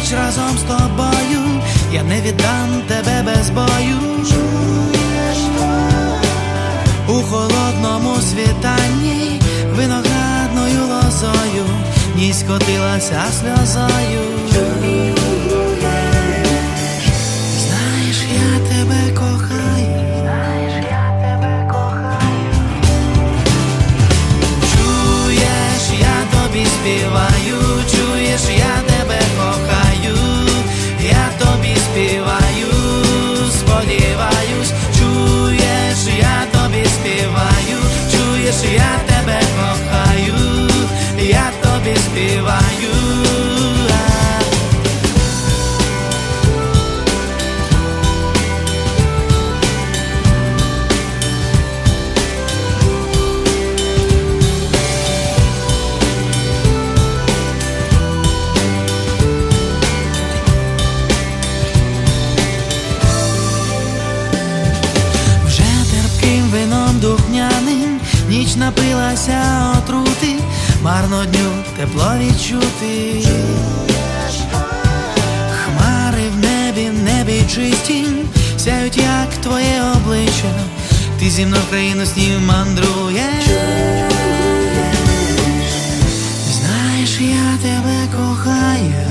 ніч разом з тобою, я не віддам тебе без бою. У холодному світанні виноградною лозою нісь котилася сльозою. Знаєш, я тебе кохаю. Чуєш, я тобі співаю. Чуєш, я тебе кохаю. Я тобі співаю, сподіваюсь. Чуєш, я тобі співаю. Чуєш, я тебе кохаю. Я тобі співаю. Ніч напилася отрути, марно дню тепло відчути. Хмари в небі чисті, сяють, як твоє обличчя. Ти зі мною в країну снів мандруєш. Знаєш, я тебе кохаю.